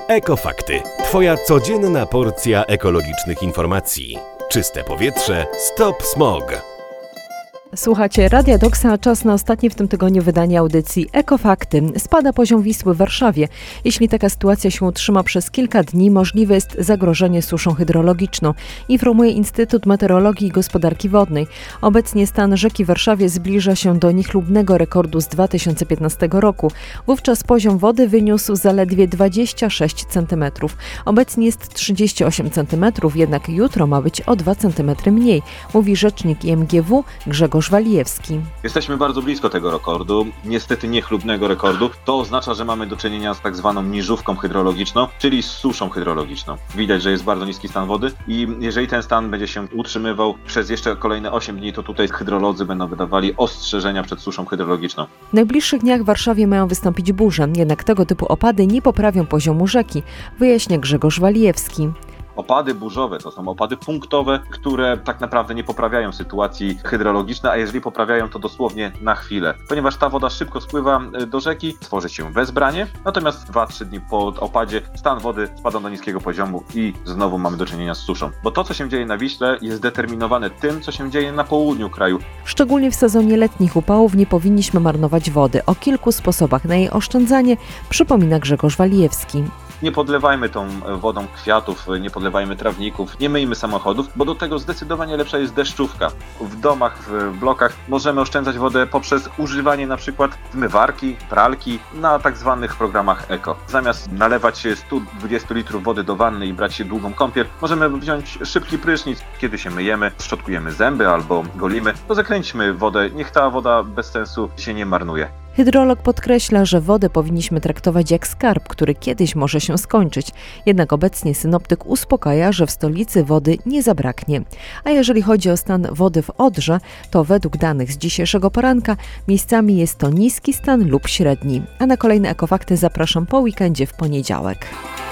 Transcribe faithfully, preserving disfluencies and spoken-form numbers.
Ekofakty. Twoja codzienna porcja ekologicznych informacji. Czyste powietrze, stop smog. Słuchacie Radia Doksa, czas na ostatnie w tym tygodniu wydanie audycji Ekofakty. Spada poziom Wisły w Warszawie. Jeśli taka sytuacja się utrzyma przez kilka dni, możliwe jest zagrożenie suszą hydrologiczną, informuje Instytut Meteorologii i Gospodarki Wodnej. Obecnie stan rzeki w Warszawie zbliża się do niechlubnego rekordu z dwa tysiące piętnastego roku. Wówczas poziom wody wyniósł zaledwie dwadzieścia sześć centymetrów. Obecnie jest trzydzieści osiem centymetrów, jednak jutro ma być o dwa centymetry mniej, mówi rzecznik I M G W Grzegorz Walijewski. Jesteśmy bardzo blisko tego rekordu, niestety niechlubnego rekordu. To oznacza, że mamy do czynienia z tak zwaną niżówką hydrologiczną, czyli z suszą hydrologiczną. Widać, że jest bardzo niski stan wody i jeżeli ten stan będzie się utrzymywał przez jeszcze kolejne osiem dni, to tutaj hydrolodzy będą wydawali ostrzeżenia przed suszą hydrologiczną. W najbliższych dniach w Warszawie mają wystąpić burze, jednak tego typu opady nie poprawią poziomu rzeki, wyjaśnia Grzegorz Walijewski. Opady burzowe to są opady punktowe, które tak naprawdę nie poprawiają sytuacji hydrologicznej, a jeżeli poprawiają, to dosłownie na chwilę. Ponieważ ta woda szybko spływa do rzeki, tworzy się wezbranie, natomiast dwa trzy dni po opadzie stan wody spada do niskiego poziomu i znowu mamy do czynienia z suszą. Bo to, co się dzieje na Wiśle, jest determinowane tym, co się dzieje na południu kraju. Szczególnie w sezonie letnich upałów nie powinniśmy marnować wody. O kilku sposobach na jej oszczędzanie przypomina Grzegorz Walijewski. Nie podlewajmy tą wodą kwiatów, nie podlewajmy trawników, nie myjmy samochodów, bo do tego zdecydowanie lepsza jest deszczówka. W domach, w blokach możemy oszczędzać wodę poprzez używanie na przykład zmywarki, pralki na tak zwanych programach eko. Zamiast nalewać sto dwadzieścia litrów wody do wanny i brać się długą kąpiel, możemy wziąć szybki prysznic, kiedy się myjemy, szczotkujemy zęby albo golimy, to zakręćmy wodę, niech ta woda bez sensu się nie marnuje. Hydrolog podkreśla, że wodę powinniśmy traktować jak skarb, który kiedyś może się skończyć. Jednak obecnie synoptyk uspokaja, że w stolicy wody nie zabraknie. A jeżeli chodzi o stan wody w Odrze, to według danych z dzisiejszego poranka miejscami jest to niski stan lub średni. A na kolejne Ekofakty zapraszam po weekendzie w poniedziałek.